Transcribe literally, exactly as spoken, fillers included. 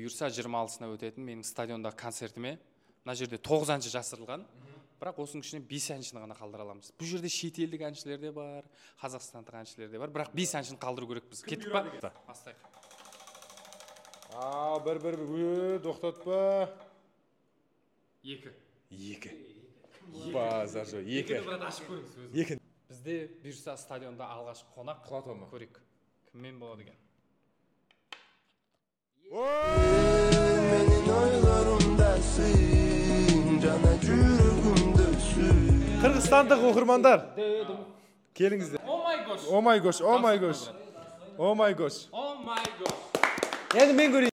бұйырса жиырма алтысына өтетін менің стадиондағы концертіме мына жерде тоғыз әнші жасырылған. Бірақ осының ішінен бес әншіні ғана қалдыра аламыз. Бұл жерде шетелдік әншілер де бар, қазақстандық әншілер де бар. Бірақ бес әншіні қалдыру керекпіз. Кеттік па? Бастайық. А, бір бір бір тоқтатпа. Екі. Екі. Базар жоқ. Екі. Екі. Бізде бұйырса стадионда алғашқы қонақ Платон ма? көрейік. Кіммен болады екен? Менің ойларымдасың, жана жүрегімдесің. Қырғызстандық оқырмандар. Келіңіздер. Oh my gosh. Oh my gosh. Oh my gosh. Oh my gosh. Oh my gosh. Енді мен көрейін.